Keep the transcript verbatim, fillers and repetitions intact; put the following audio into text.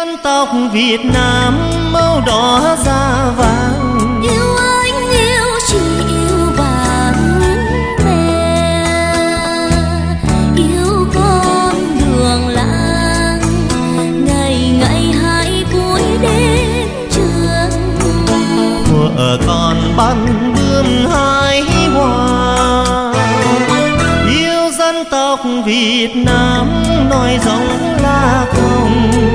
dân tộc Việt Nam màu đỏ da vàng. Yêu anh yêu chị yêu bạn bè, yêu con đường làng, ngày ngày hai buổi đến trường. Thuở còn bắn bướm hái hoa, yêu dân tộc Việt Nam nói giống là không.